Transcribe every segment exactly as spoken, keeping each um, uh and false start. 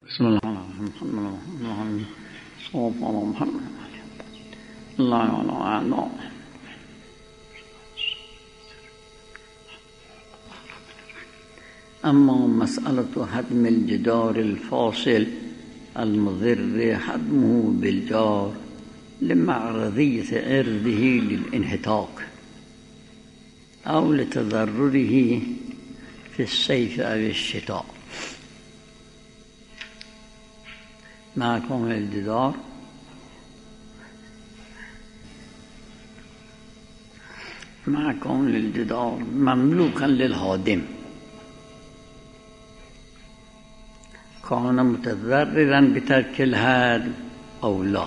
بسم الله الرحمن الرحيم صوف على محمد الله على أعلى. أما مسألة هدم الجدار الفاصل المضر هدمه بالجار لمعرضية عرضه للانهتاك أو لتضرره في الصيف أو الشتاء مع كون الجدار مع كون الجدار مملوكا للهادم كان متضررا بترك الهدم أو لا،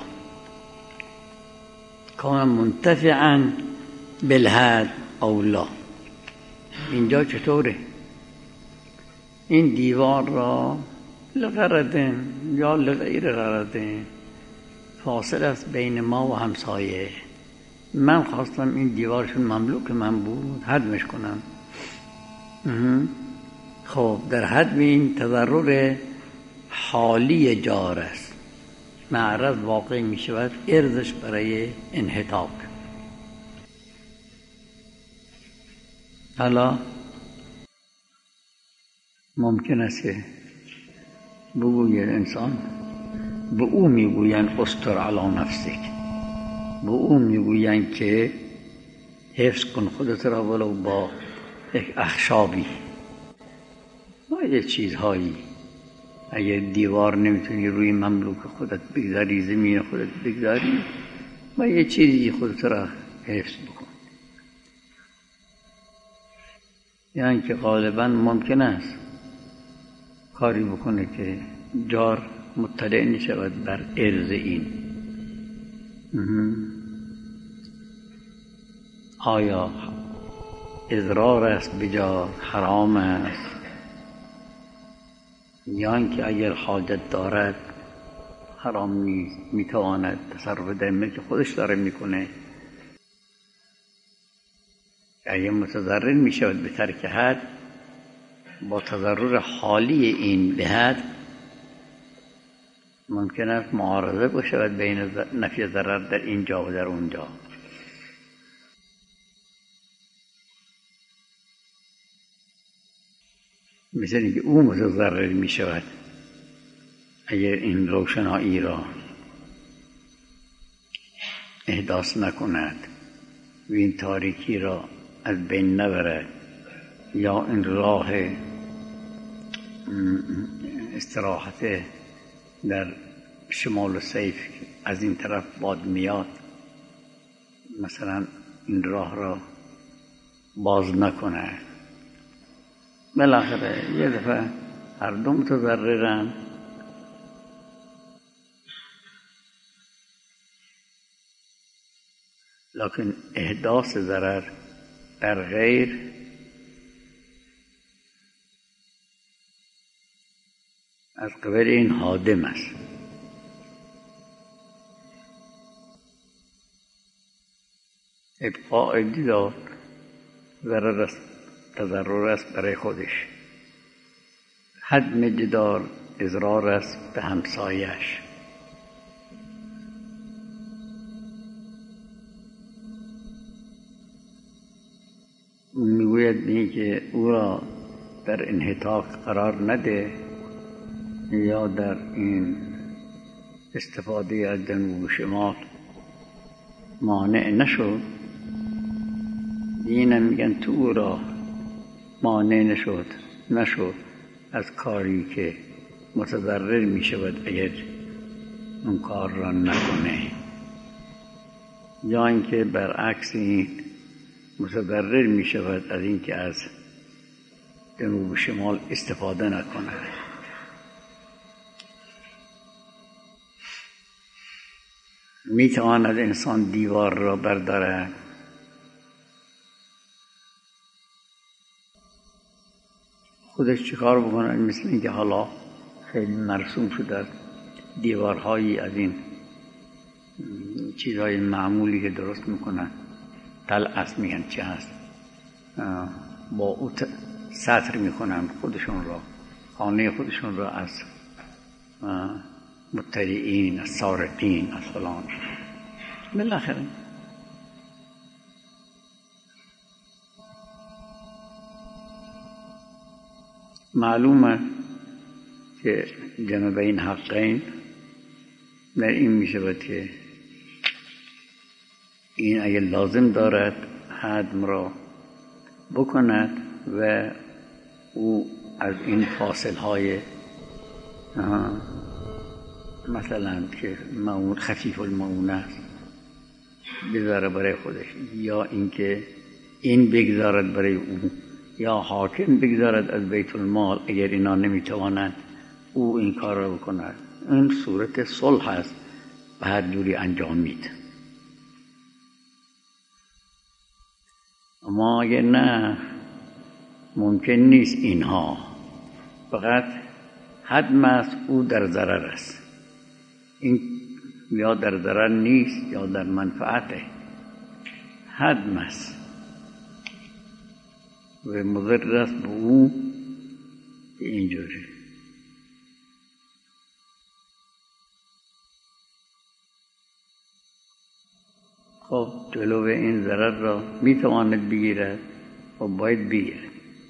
كان منتفعا بالهدم أو لا. اینجا چطوره؟ این دیوار را لغرض یا لغیر غرض فاصل است بین ما و همسایه. من خواستم این دیوارشون مملوک من بود هدمش کنم. خب در هدم این تضرر حالی جار است، معرض واقع می شود ارزش برای انحطاط. حالا ممکن است که بگوید انسان به او میگویند استر علی نفسک، به او میگویند که حفظ کن خودت را ولو با یک اخشابی با یک چیزهایی. اگر دیوار نمیتونی روی مملوک خودت بگذاری، زمین خودت بگذاری، با یک چیزی خودت را حفظ بکن. یعنی که غالبا ممکن است کاری بکنه که جار مطلع نشود بر عرض این. آیا اضرار است به جار حرام است، یا اینکه اگر حاجت دارد حرام نیست، میتواند تصرف در ملک خودش داره میکنه. اگر متضرر میشود به ترک حد با تضرر حالی این به حد، ممکن است معارضه بشود بین نفی ضرر در اینجا و در اونجا. مثل اینکه او متضرر می شود اگر این روشنایی را احداث نکند و این تاریکی را از بین نبرد، یا این راه استراحت در شمال و صیف از این طرف باد میاد، مثلا این راه را باز نکنه. بالاخره یه دفعه هر دو متضررن، لکن احداث ضرر در غیر از قبل این هادم است. ابقاء دیدار ضرر است، تضرر است برای خودش. هدم جدار اضرار است به همسایش. میگوید به که او را در انحطاط قرار نده یا در این استفاده از جنوب و شمال مانع نشد. اینم میگن تو او را مانع نشد نشد از کاری که متضرر می شود اگر اون کار را نکنه، یا اینکه برعکس این متضرر می شود از اینکه از جنوب و شمال استفاده نکنه. می تواند انسان دیوار را بردارد، خودش چیکار بکنه؟ مثل اینکه حالا خیلی مرسوم شده دیوارهایی از این چیزهای معمولی که درست میکنن، طلعت میگن چه هست، با او سطر میکنن خودشون را، خانه خودشون را از متریین، از سارقین، از فلان. بالاخره معلومه که جمع بین حقین در این می شود که این اگر لازم دارد حدم را بکند و او از این فاصل های مثلا که معون خفیف المعونه است بذاره برای خودش، یا اینکه این بگذارد برای او، یا حاکم بگذارد از بیت المال اگر اینا نمیتوانند او این کار را بکند. این صورت صلح است و هر جوری انجام میده. اما اگر نه ممکن نیست اینها، فقط حدم است او در ضرر است، این یا در ضرر نیست یا در منفعته، حدم است و مضر است به او اینجوری. خب جلو این ضرر را میتواند بگیرد و باید بگیرد،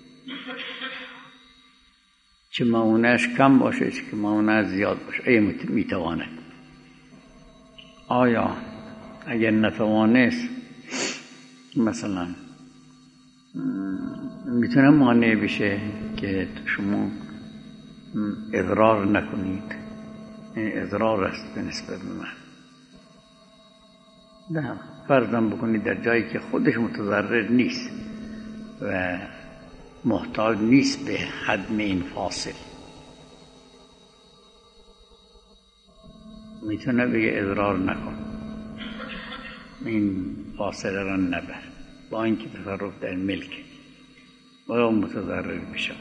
چه معونهش کم باشه چه که معونهش زیاد باشه. ای میتواند. آیا اگر نتوانست مثلا میتونه مانع بشه که شما اضرار نکنید؟ این اضرار است به نسبت به من. نه، فرضاً بکنید در جایی که خودش متضرر نیست و محتاج نیست به حدم این فاصل، میتونه بگه اضرار نکن، این فاصله را نبر، با اینکه تصرف در ملک باید متضرر بشود.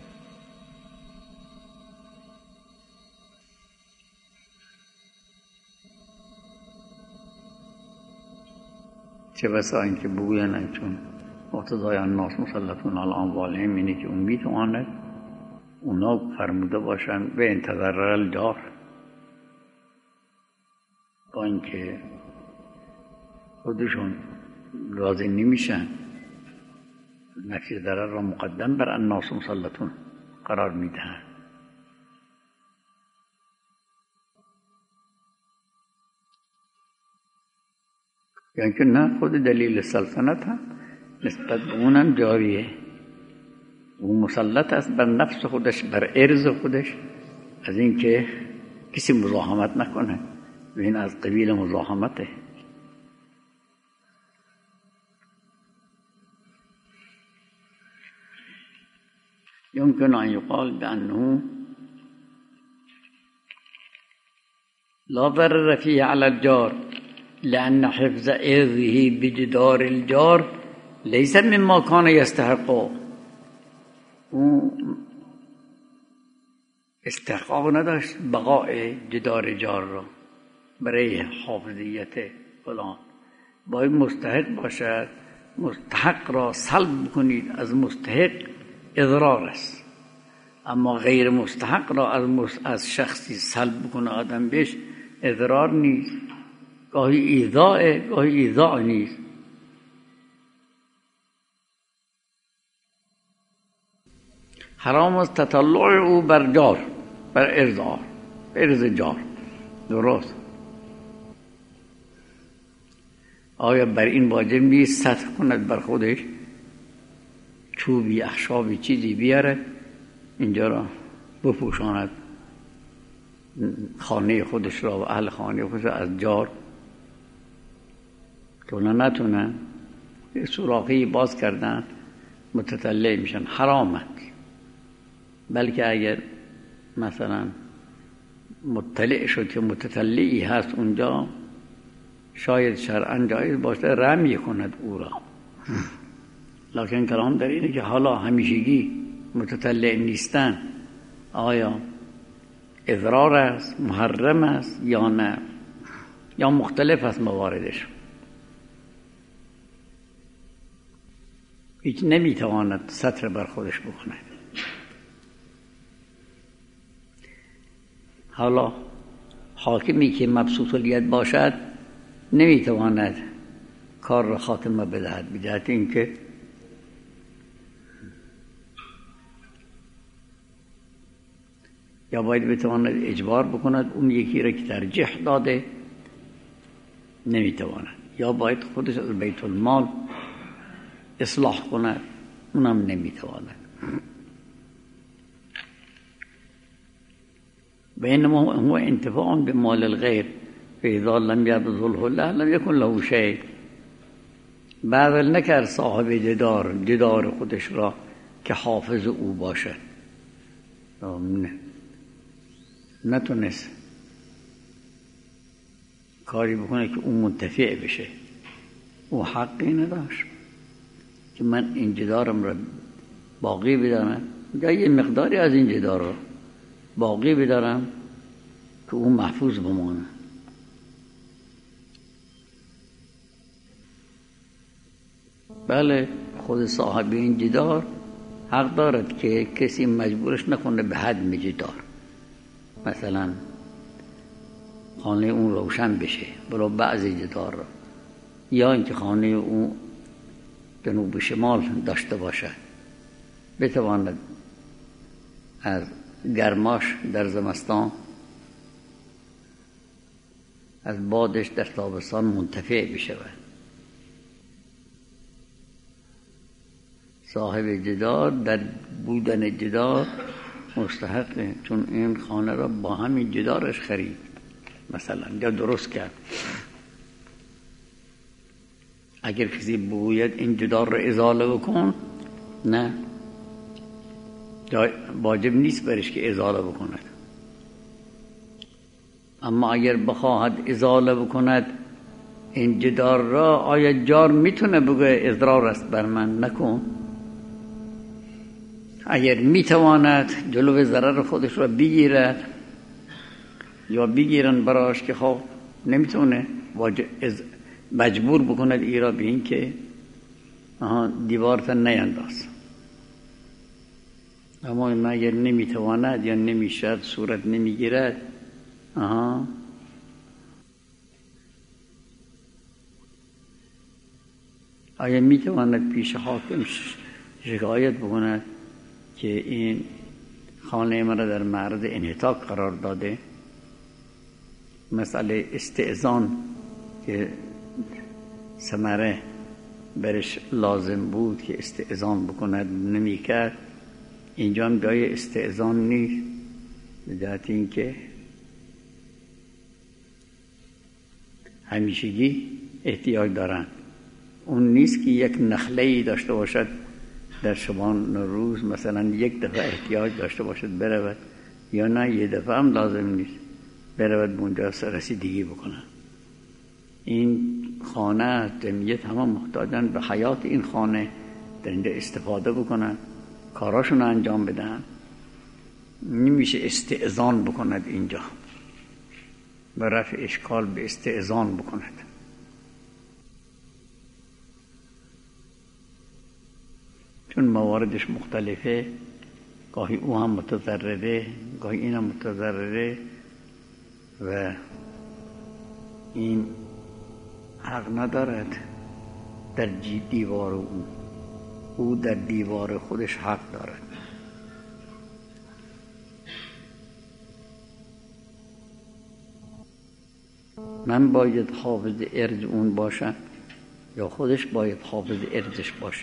چه بسا اینکه بگوین چون مقتضای الناس مسلطون علی اموالهم اینه که اون میتواند اونا فرموده باشن به انتظار الجار، با اینکه خودشون راضی نمیشن، نفی ضرر را مقدم بر الناس مسلطون قرار میدهن. یعنی که نه، خود دلیل سلطنت هم نسبت به اونم جاریه، او مسلط است بر نفس خودش، بر عرض خودش، از اینکه کسی مزاحمت نکنه و این از قبیل مزاحمته. يمكن أن يقال بأنه لا ضرر فيه على الجار لأن حفظ عرضه بجدار الجار ليس مما كان يستحقه. استحقاق نداشت بقاء جدار جار را برای حافظیت فلان، باید مستحق باشد. مستحق را سلب کنید از مستحق اضرار است، اما غیر مستحق را از از شخصی سلب کنه آدم بهش اضرار نیست، گاهی ایذاء گاهی ایذاء نیست. حرام است تطلع او بر جار، بر ارضار، ارض جار. درست. آیا بر این واجب نیست سطح کند بر خودش، چوبی اخشابی چیزی بیاره اینجا را بپوشاند خانه خودش را و اهل خانه خودش را از جار؟ تونه نتونه سوراخی باز کردن متطلع میشن، حرامت. بلکه اگر مثلا مطلع شد که متطلعی هست اونجا، شاید شرعاً جایز باشه رمی کند او را. لکن کلام در اینه که حالا همیشگی متطلع نیستن، آیا اضرار است، محرم است یا نه، یا مختلف است مواردش. هیچ نمیتواند سطر بر خودش بکند. حالا حاکمی که مبسوط الید باشد نمیتواند کار را خاتمه بدهد، به جهت اینکه یا باید بتواند اجبار بکند اون یکی را که ترجیح داده نمیتواند، یا باید خودش از بیت المال اصلاح کند اونم نمیتواند. بینما هو انتفاع به مال الغیر فاذا لم یبذله له لم یکن له شیء. بذل نکرد صاحب جدار جدار خودش را که حافظ او باشد، نه نتونست کاری بکنه که اون منتفع بشه. او حقی نداشت که من این جدارم را باقی بدارم یا یه مقداری از این جدار را باقی بدارم که اون محفوظ بمانه. بله خود صاحب این جدار حق دارد که کسی مجبورش نکنه به هدم جدار، مثلا خانه اون روشن بشه برای بعضی جدار را، یا اینکه خانه اون جنوب شمال داشته باشد، بتواند از گرماش در زمستان از بادش در تابستان منتفع بشود. صاحب جدار در بودن جدار مستحقه، چون این خانه را با همین جدارش خرید مثلا یا درست کرد. اگر کسی بگوید این جدار را ازاله بکن، نه، واجب نیست برش که ازاله بکند. اما اگر بخواهد ازاله بکند این جدار را، آیا جار میتونه بگه اضرار است بر من نکن؟ اگر میتواند جلو ضرر خودش را بگیرد یا بگیرن براش که خب نمیتونه مجبور بکند ای را به این که دیوارت نینداز. اما این اگر نمیتواند یا نمیشد صورت نمیگیرد، آها آیا میتواند پیش حاکم شکایت بکند که این خانه مرا در معرض انحطاط قرار داده؟ مسئله استئذان که ثمره برش لازم بود که استئذان بکند نمی کرد، اینجا هم جای استئذان نیست، به جهت اینکه همیشگی احتیاج دارن. اون نیست که یک نخله‌ای داشته باشد در شبان روز مثلا یک دفعه احتیاج داشته باشد برود، یا نه یه دفعه هم لازم نیست برود اونجا رسیدگی بکنن. این خانه جمعیت همه محتاجن به حیات این خانه، در اینجا استفاده بکنن، کاراشون انجام بدن. نمیشه استئذان بکند اینجا و رفع اشکال به استئذان بکند. چون مواردش مختلفه، گاهی او هم متضرره گاهی این هم متضرره و این حق ندارد در دیوار او او در دیوار خودش حق دارد. من باید حافظ ارج اون باشم یا خودش باید حافظ ارجش باشه؟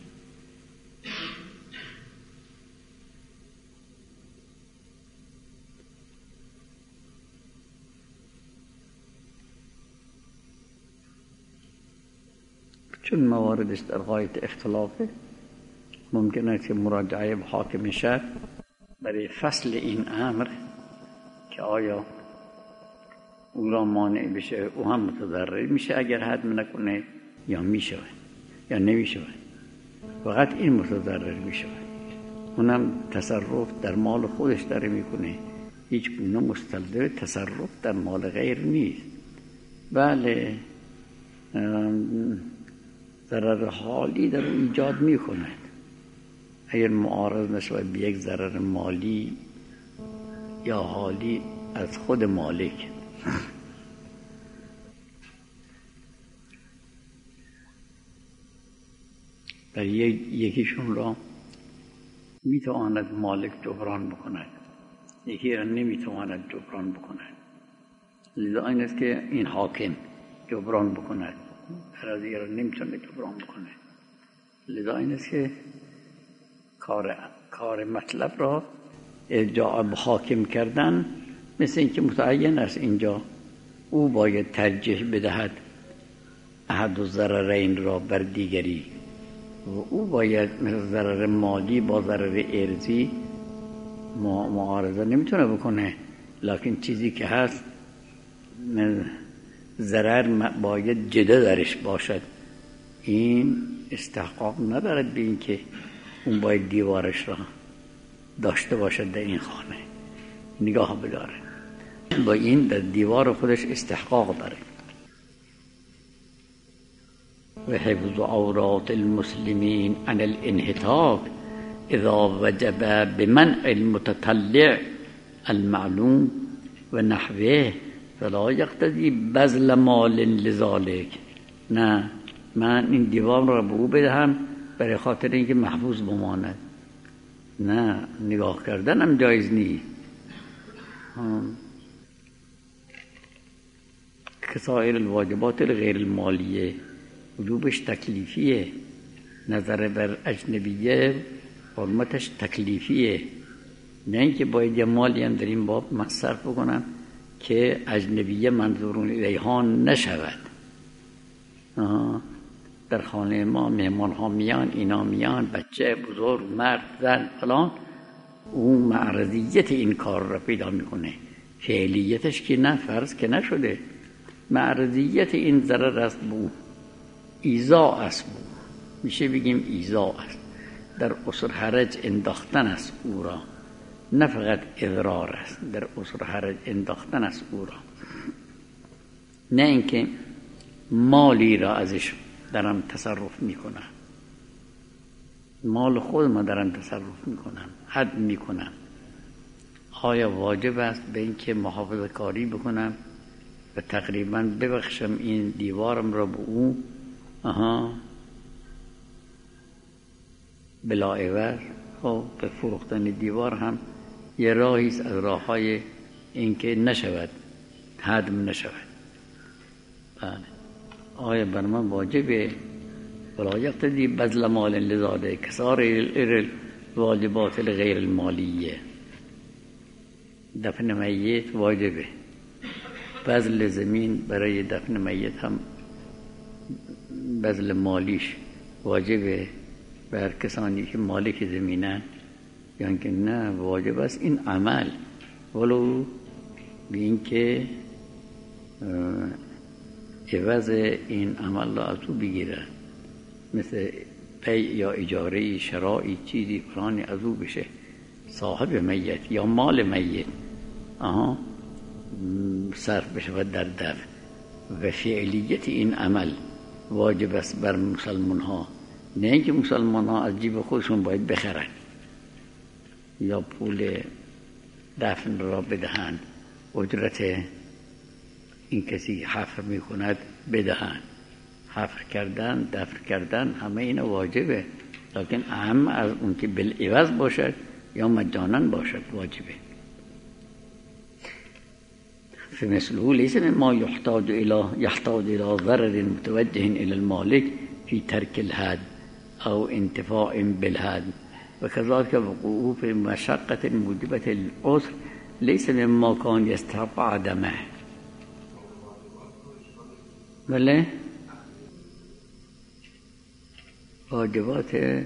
چون مواردش در غایت اختلافه، ممکن است که مراجعه به حاکم شهر برای فصل این امر که آیا او را مانع بشه، او هم متضرر میشه اگر حد نکنه، یا میشه یا نمیشه، فقط این متضرر میشه. اونم تصرف در مال خودش داره میکنه، هیچ گونه مستلزم تصرف در مال غیر نیست. بله ضرر حالی در او ایجاد میکند، اگر معارض نشود به یک ضرر مالی یا حالی از خود مالک. برای یکیشون را میتواند مالک جبران بکند، یکی را نمیتواند جبران بکند. لذا این است که این حاکم جبران بکند، هر دیگر را نمیتونه جبران بکنه. لذا این است که کار کار مطلب را ارجاع به حاکم کردن مثل اینکه متعین است اینجا او باید ترجیح بدهد احد الضررین را بر دیگری و او باید مثل ضرر مالی با ضرر ارضی معارضه نمیتونه بکنه، لکن چیزی که هست ضرر باید جدا درش باشد. این استحقاق ندارد به این که اون باید دیوارش را داشته باشد در این خانه نگاه بداره، با این در دیوار خودش استحقاق داره. و حفظ عورات المسلمین عن الانحطاط اذا وجب بمنع المتطلع المعلوم و نحوه فلا یقتضی بذل مال لذالک. نه، من این دیوار را به او بدهم برای خاطر اینکه محفوظ بماند، نه، نگاه کردن هم جایز نیست. که سایر الواجبات غیر المالیه وجوبش تکلیفیه، نظر بر اجنبیه حرمتش تکلیفیه، نه اینکه باید یه مالی هم در این باب مصرف بکنم که اجنبیه منظورون الیها نشود. آه. در خانه ما مهمان ها میان، اینا میان، بچه، بزرگ، مرد، زن، فلان، اون معرضیت این کار را پیدا میکنه. فعلیتش که نه، فرض که نشده، معرضیت این ضرر است بو، ایذا است بو، میشه بگیم ایذا است، در اسر حرج انداختن است او را، نه فقط اضرار است، در اسر حرج انداختن است او را، نه اینکه مالی را ازش دارم تصرف میکنم، مال خود ما دارم تصرف میکنم، حد میکنم. آیا واجب است به اینکه محافظه کاری بکنم و تقریبا ببخشم این دیوارم را به او آها بلا عوض؟ خب به فروختن دیوار هم یه راهی است از راههای اینکه نشود، هدم نشود. بله، آیا بر من واجبه؟ ولا یقتضی بذل مال لذالک کسائر الواجبات غیر المالیه. دفن میت واجبه، بذل زمین برای دفن میت هم بذل مالیش واجبه بر کسانی که مالک زمینن، یعنی که نه، واجب است این عمل، ولو به این که عوض این عمل را از او بگیره، مثل پی یا اجاره شرایی چیزی فلانی از او بشه، صاحب میت یا مال میت آها صرف بشه در دفع. و فعلیت این عمل واجب است بر مسلمان ها، نه اینکه مسلمان ها از جیب خودشون باید بخرن یا پول دفن را بدهند، اجرت این کسی حفر میکند بدهند، حفر کردن، دفن کردن، همه این واجبه، لیکن اهم از اون که بالعوض باشد یا مجانا باشد واجبه. فمثله ليس مما يحتاج الى يحتاج الى ضرر متوجه الى المالك في ترك الهد او انتفاع بالهد، وكذلك وقوعه في مشقة موجبة العسر ليس مما كان يستحق عدمه. بله، واجبات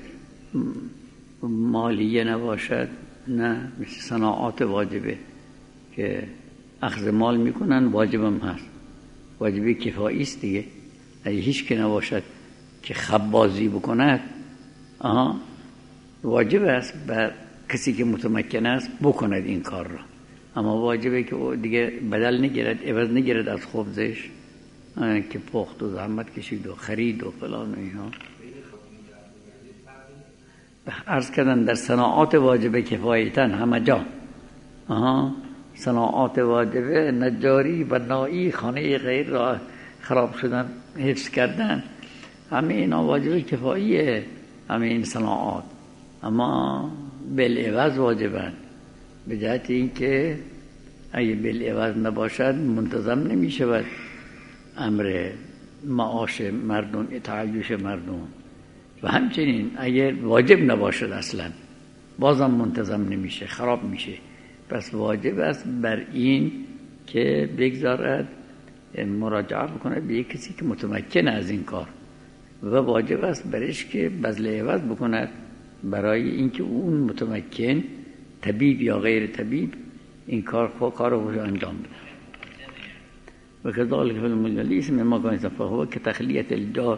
مالیه نباشد، نه، مثل صناعات واجبه که اخذ مال میکنن، واجبم هست، واجبی کفایی است دیگه. اگه هیچ که نباشد که خبازی بکند، آها واجب است بر کسی که متمکن است بکند این کار را، اما واجبه که دیگه بدل نگیرد، عوض نگیرد از خبزش که پخت و زحمت کشید و خرید و فلان و اینها. عرض کردن در صناعات واجب کفایتن همه جا، آها صناعات واجبه، نجاری، بنایی، خانه غیر را خراب شدن حفظ کردن، همه اینا واجب کفاییه، همه این صناعات، اما بالعوض واجبن، به جهت اینکه اگه بالعوض نباشد منتظم نمی شود امر معاش مردم، تعیش مردم. و همچنین اگر واجب نباشد اصلا بازم منتظم نمیشه، خراب میشه. پس واجب است بر این که بگذارد مراجعه بکنه به یک کسی که متمکن از این کار، و واجب است برش که بذل عوض بکند برای اینکه اون متمکن، طبیب یا غیر طبیب، این کار خود کار رو انجام بده. و کذالک فی المجلس مما کان فهو که تخلیت الجار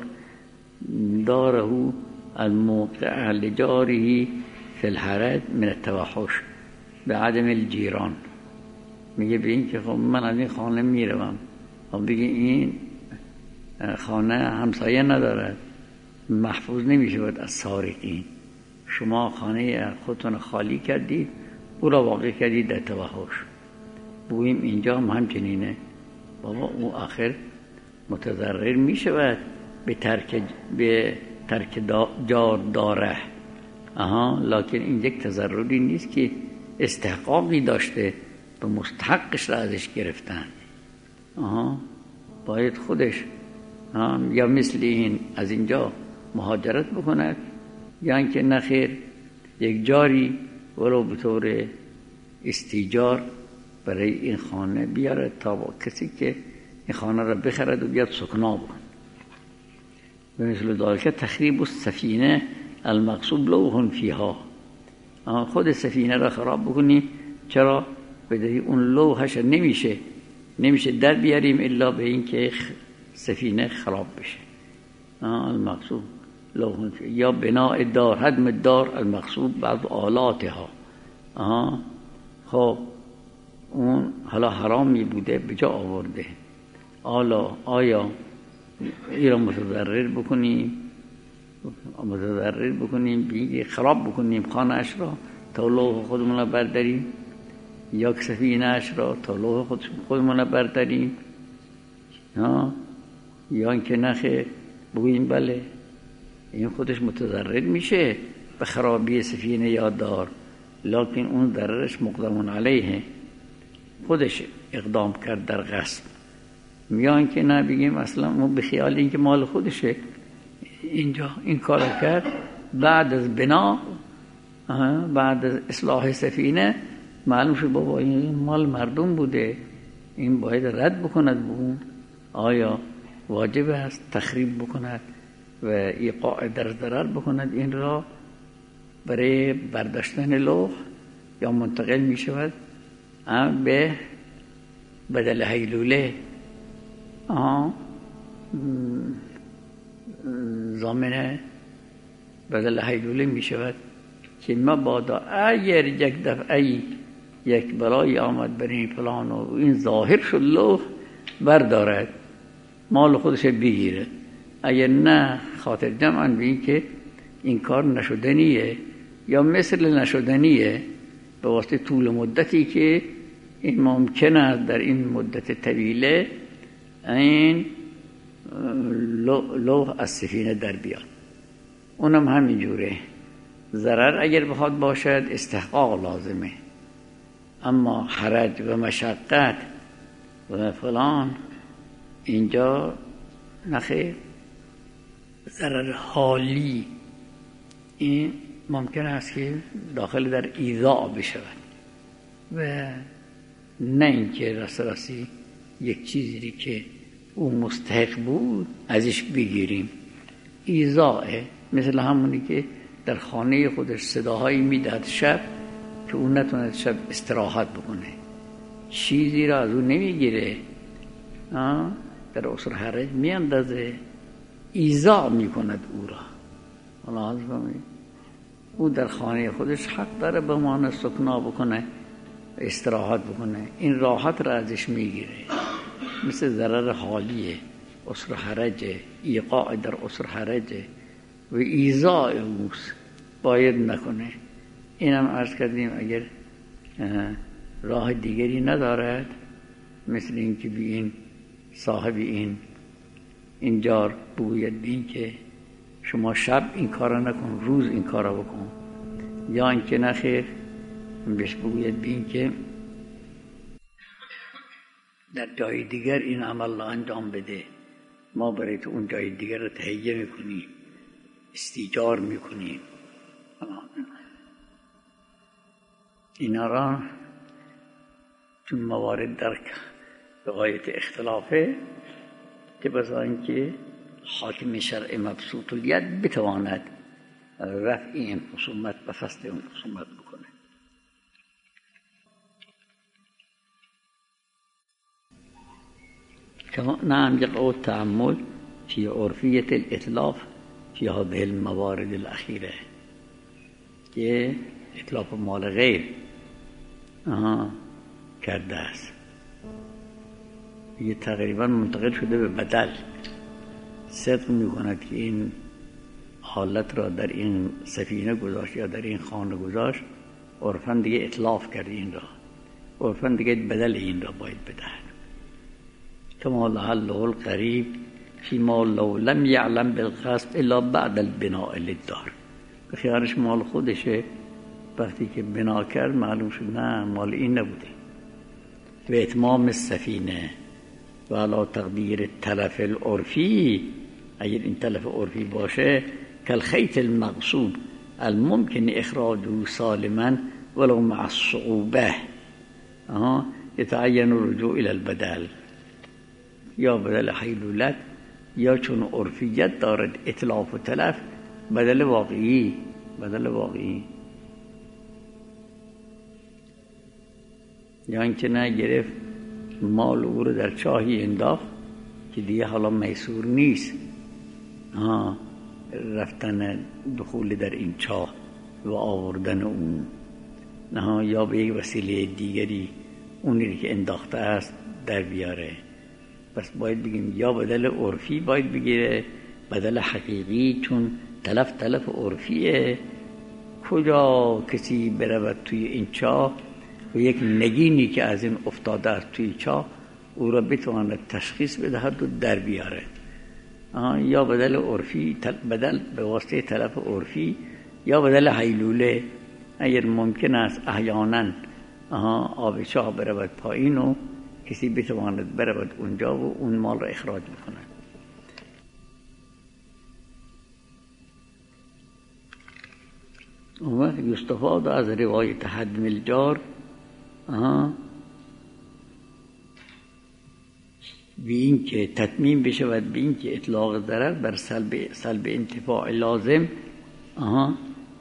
داره الموقع لجاره فی الحرج من التوحش به عدم الجیران. میگه به این که خب من از این خانه میروم، خب بگه این خانه همسایه ندارد، محفوظ نمیشود از سارقین، شما خانه خودتون خالی کردید، او را واقع کردید در توحش. بگوییم اینجا هم همچنینه، بابا او آخر متضرر میشود به ترک به ترک جار داره، آها، لکن این یک تضرری نیست که استحقاقی داشته به مستحقش را ازش گرفتن. آها، باید خودش یا مثل این از اینجا مهاجرت بکند، یا اینکه نخیر یک جاری ولو به طور استیجار برای این خانه بیارد تا با کسی که این خانه را بخرد و بیاد سکنا بکن. به مثل ذالک تخریب السفینه المقصود لوح فیها، خود سفینه را خراب بکنی. چرا؟ بدهی اون لوحش نمیشه نمیشه در بیاریم الا به این که سفینه خراب بشه. المقصود لوح فیها، یا بناء دار، هدم دار المقصود بعض آلاتها. آها، خب اون حالا حرامی بوده به جا آورده، حالا آیا این را متضرر بکنیم متضرر بکنیم بیگه خراب بکنیم خانه اش را تا لوح خودمون را برداریم، یا سفینه اش را تا لوح خودمون را برداریم، یا اینکه نخه بگوییم بله این خودش متضرر میشه به خرابی سفینه یا دار، لکن اون ضررش مقدم علیه، خودش اقدام کرد در غصب. میان که نه بگیم اصلا ما به خیال این که مال خودشه اینجا این کار کرد، بعد از بنا بعد از اصلاح سفینه معلوم شد بابا این مال مردم بوده، این باید رد بکند بون. آیا واجب است تخریب بکند و ایقاع در ضرر بکند این را برای برداشتن لوح، یا منتقل می شود به بدل هیلوله؟ آه ضامنه بدل هیلوله می شود که مبادا اگر یک دفعه یک بلایی آمد بر این فلان و این ظاهر شد لوح بردارد مال خودش بگیره، اگر نه خاطر جمعاً به این که این کار نشدنیه یا مثل نشدنیه به واسطه طول مدتی که این ممکن است در این مدت طویله این لوح از سفینه در بیاد. اونم همین جوره، ضرر اگر بخواد باشد استحقاق لازمه، اما حرج و مشقت و فلان اینجا نخیر. ضرر حالی این ممکن است که داخل در ایذاء بشود و نه اینکه راست راستی یک چیزی که او مستحق بود ازش بگیریم. ایذاء مثل همونی که در خانه خودش صداهایی میداد شب که اون نتوند شب استراحت بکنه، چیزی را از اون نمیگیره، در اسر حرج میاندازه، ایذاء میکند او را. حالا او در خانه خودش حق داره بمانه، سکنا بکنه، استراحت بکنه، این راحت را ازش میگیره. مثل ضرر حالیه، اسر حرجه، ایقاع در اسر حرجه و ایذاء اوست، باید نکنه. اینم عرض کردیم اگر راه دیگری ندارد مثل این که بیین صاحب این اینجا بگوید بین که شما شب این کارا نکن، روز این کارا بکن، یا اینکه نخیر بهش بگوید بین که در جای دیگر این عمل را انجام بده، ما برای تو اون جای دیگر را تهیه میکنیم، استیجار میکنیم. اینا را چون موارد در غایت اختلافه که بذار اینکه حاکم شرع مبسوط الید بتواند رفع این خصومت و فصل اون خصومت بکنه. كما نعم يقع التأمل في عرفية الإتلاف في هذه الموارد الأخيرة که اتلاف مال غیر آها کرده است، یه تقریبا منتقل شده به بدل. صدق می کند که این حالت را در این سفینه گذاشت یا در این خانه گذاشت، عرفاً دیگه اتلاف کرد این را، عرفاً دیگه بدل این را باید بدهد. كما لعله القریب فيما لو لم يعلم بالقصد الا بعد البناء للدار. به خیالش مال خودشه، وقتی که بنا کرد معلوم شد نه مال این نبوده. و اتمام السفینه و علی تقدیر تلف العرفی، اگر این تلف عرفی باشه کالخیط المقصود الممکن اخراجه سالما ولو مع الصعوبه يتعين الرجوع الى البدل، یا بدل حیلولت یا چون عرفیت دارد اتلاف و تلف بدل واقعی، بدل واقعی. یا اینکه نه گرفت مال او رو در چاهی انداخت که دیگه حالا میسور نیست آه رفتن دخول در این چاه و آوردن اون، نه یا به یک وسیله دیگری اونی که انداخته است در بیاره. پس باید بگیم یا بدل عرفی باید بگیره، بدل حقیقی، چون تلف تلف عرفیه. کجا کسی برود توی این چاه و یک نگینی که از این افتاده است توی چاه او را بتواند تشخیص بدهد و در بیاره. یا بدل عرفی، بدل به واسطه تلف عرفی، یا بدل حیلوله. اگر ممکن است احیانا آب چاه برود پایین و کسی بتواند برود اونجا و اون مال را اخراج بکند. اون وقت یستفاد از روایت حدم الجار بی این که تتمیم بشود، بی این که اطلاق ضرر بر سلب, سلب انتفاع لازم آها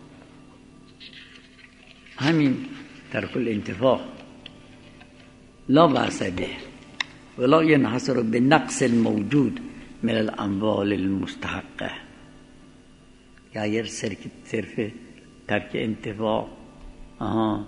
همین ترک الانتفاع لا بأس به ولا ينحصر بالنقص الموجود من الاموال المستحقه. یا اگر صرف ترک انتفاع آها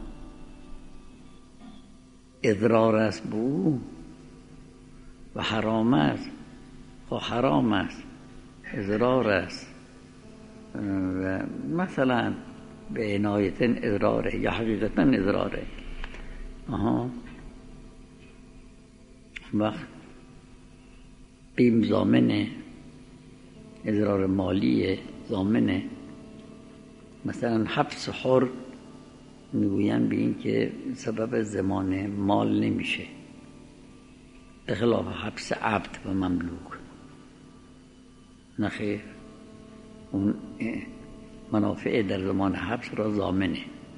اضرار است به او و حرام است، خب حرام است، اضرار است و مثلا به عنایت اضراره یا حقیقتا اضراره آها وقت قیم ضامنه، اضرار مالیه ضامنه. مثلا حبس حر میگوین به این که سبب زمان مال نمیشه، اخلاف حبس عبد و مملوک. نخیر، اون منافع در زمان حبس را ضامنه.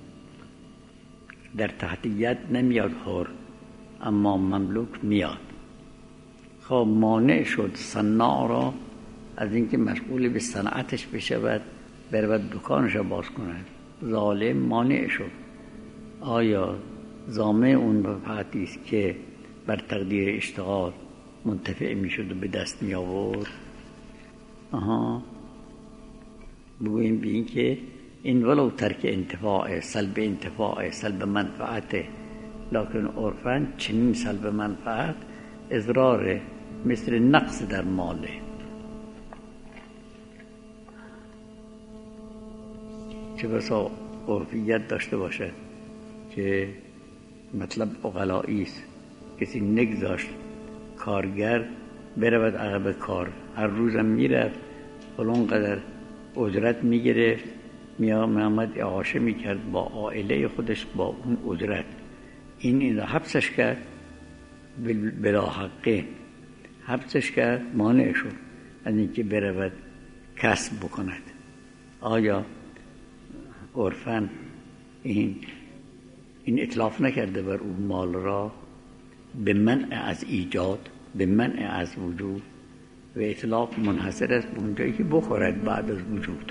در تحتیت نمیاد حر اما مملوک میاد. خب مانع شد صناع را از اینکه مشغول به صنعتش بشود، برود دکانش را باز کند. ظالم مانع شد. آیا ضامن اون مفاهاتی است که بر تقدیر اشتغال منتفع می شد و به دست می آورد؟ آها بگوییم به این که این ولو ترک انتفاع، سلب انتفاع، سلب منفعت، لکن عرفاً چنین سلب منفعت اضرار مثل نقص در ماله. چه بسا عرفیت داشته باشد که مطلب عقلایی است. کسی نگذاشت کارگر برود عقب کار، هر روزم میرفت فلان قدر اجرت میگرفت، میا محمد اعاشه میکرد با عائله خودش با اون اجرت. این این حبسش کرد بلا حقه، حبسش کرد، مانع شد از اینکه برود کسب بکند. آیا عرفاً این این اطلاف نکرده بر اون مال را به منع از ایجاد، به منع از وجود؟ و اطلاف منحصر است به اونجایی که بخورد بعد از وجود،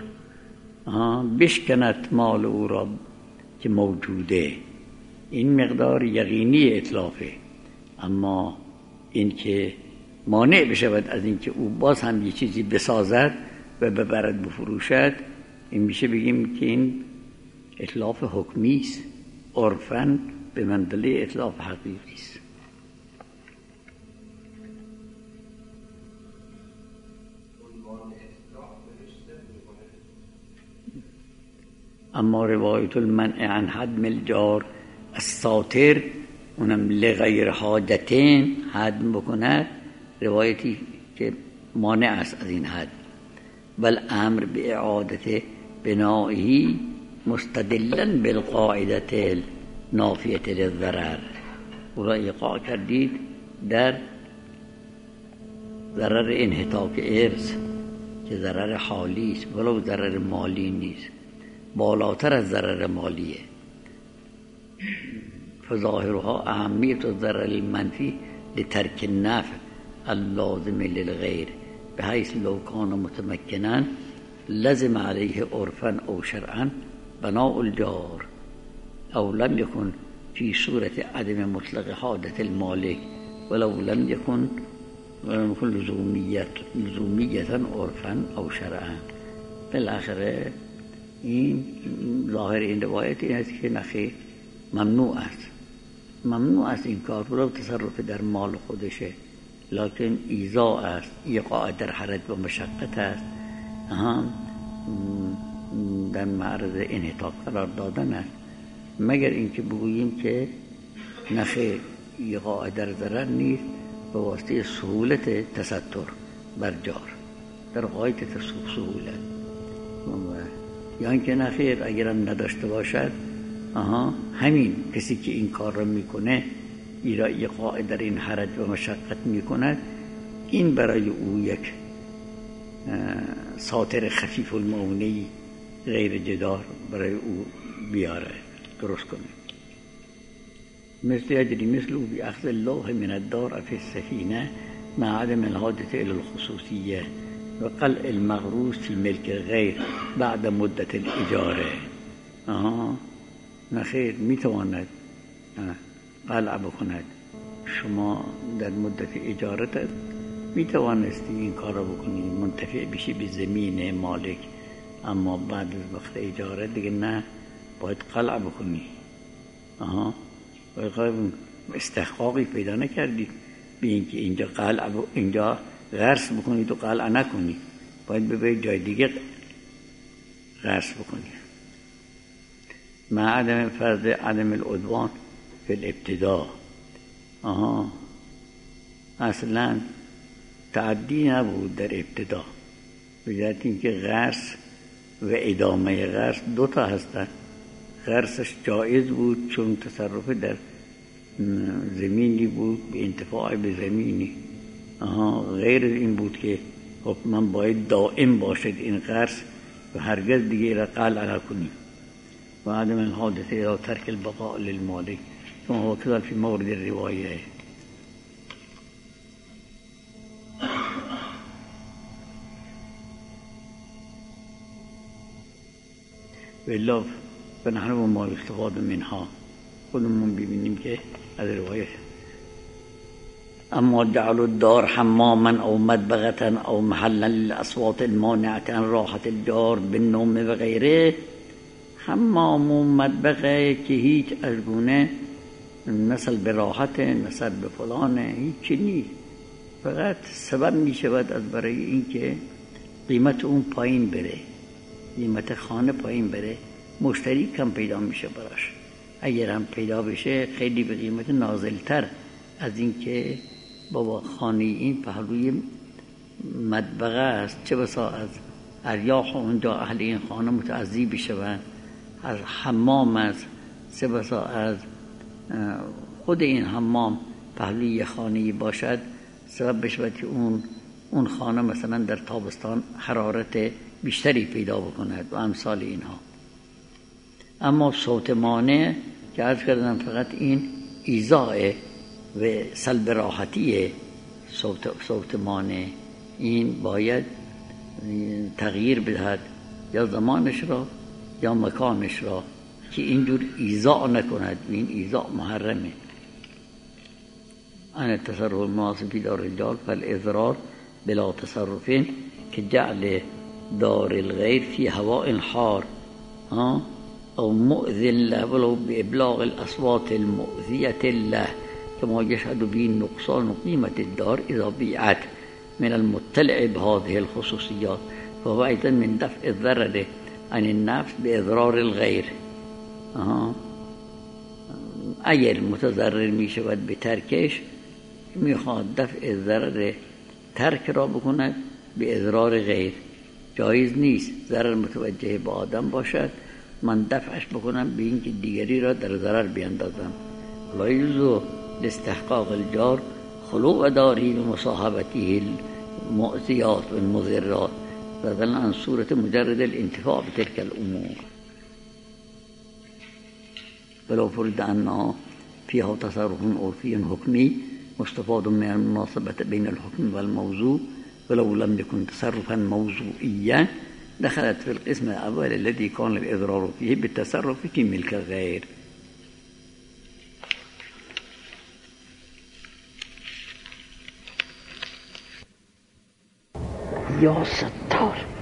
بشکند مال او را که موجوده. این مقدار یقینی اطلافه. اما این که مانع بشود از اینکه او باز هم یه چیزی بسازد و ببرد بفروشد، این میشه بگیم که این اطلاف حکمی است، عرفاً به منزله اطلاف حقیقی است. اما روایت المنع عن حدم الجار الساتر، اونم لغیر حاجتین حدم بکند، روایتی که مانع است از این حد. بل امر به اعادت بنائهی مستدلا بالقاعدة نافیة للضرر. او را ایقاع کردید در ضرر انحطاط ارث که ضرر حالی است ولو ضرر مالی نیست، بالاتر از ضرر مالیه. فظاهرها اهمیت الضرر المنفی لترک النفع اللازم للغیر بحيث لو كان متمكنا لزم عليه عرفا او شرعا بناء الجار او لم يكن في صورة عدم مطلق حاجة المالك ولو لم يكن ولم يكن لزومية لزومية عرفا او شرعا. بالاخره این ظاهر این روایت این است که نخیر، ممنوع است، ممنوع است این کار رو تصرف در مال خودشه، لکن ایذا است، ایقاع در حرج و مشقت است، هم در معرض انحطاط قرار دادن است. مگر اینکه بگوییم که نخیر، ایقاع در ضرر نیست به واسطه سهولت تستر بر جار، در غایت سهولت. یا اینکه نخیر اگرم نداشته باشد، آها همین کسی که این کار را میکنه، ایرا ایقاع در این حرج و مشقت میکند، این برای او یک ساتر خفیف المعونی غیر جدار برای او بیاره، درست کنه. مثل یجری مثل او بی اخذ الله من الدار فی السفینه مع عدم الحاجة الى الخصوصیه و قلع المغروس فی ملک غیر بعد مدت الاجاره. آها نخیر، میتواند قلع بکند. شما در مدت اجارت میتوانستی این کار را بکنی، منتفع بشی به زمین مالک، اما بعد از وقت اجاره دیگه نه، باید قلع بکنی. آها استحقاقی پیدا نکردید به اینکه اینجا قلع ب... اینجا غرس بکنید و قلع نکنید، باید ببرید جای دیگه غرس بکنید. مع عدم فرض عدم العدوان فی الابتداء. آها اصلا تعدی نبود در ابتدا، بجهت اینکه غرس و ادامه غرس دوتا هستند. غرسش جایز بود چون تصرف در زمینی بود به انتفاع به زمینی. آها غیر این بود که حتما باید دائم باشد این غرس و هرگز دیگه را قلع نکنیم. و عدم الحاجة الى ترک البقاء للمالک كما هو كذا في مورد الرواية. والله فنحن ما الاستفاده منها خودمون ببینیم که از روایت. اما جعل الدار حماما او مدبغة او محلا للاصوات المانعة عن راحة الجار بالنوم و غیره، حمام و مدبغه که هیچ از گونه نسل به راحت، نسل به فلانه، هیچی نیست، فقط سبب می شود از برای اینکه قیمت اون پایین بره، قیمت خانه پایین بره، مشتری کم پیدا میشه براش. اگر هم پیدا بشه خیلی به قیمت نازلتر از این که بابا خانه این پهلوی مطبخه است، چه بسا از اریاح اونجا اهل این خانه متعذی بشوند، از حمام است، چه بسا از خود این حمام پهلوی خانه‌ای باشد سبب بشود که اون اون خانه مثلا در تابستان حرارت بیشتری پیدا بکند و امثال اینها. اما صوت مانع که عرض کردم فقط این ایذاء و سلب راحتیه. صوت صوت مانع این باید تغییر بدهد یا زمانش را یا مکانش را که اینجور ایذاء نکند و این ایذاء محرمه. ان التصرف المناسب فی دار الرجال فالاضرار بلا تصرف که جعل دار الغیر فی هواء حار او مؤذن له ولو بابلاغ الاصوات المؤذیة له كما يشهد به نقصان قيمة الدار اذا بيعت من المطلع بهذه الخصوصيات فهو ايضا من دفع الضرر عن النفس باضرار الغیر. اگر متضرر می شود به ترکش میخواد دفع ضرر ترک را بکند به اضرار غیر. جایز نیست ضرر متوجه به آدم باشد من دفعش بکنم به اینکه دیگری را در ضرر بیندازم. لا یجوز لاستحقاق الجار خلوع داری بمصاحبته المؤذیات و المضرات بدلا عن صورت مجرد الانتفاع بتلك الامور ولو فرض انها فيها تصرف عرفي حكمي مستفاد من المناسبة بين الحكم والموضوع ولو لم يكن تصرفا موضوعيا دخلت في القسم الأول الذي كان الإضرار فيه بالتصرف في ملك الغير. يا ستار.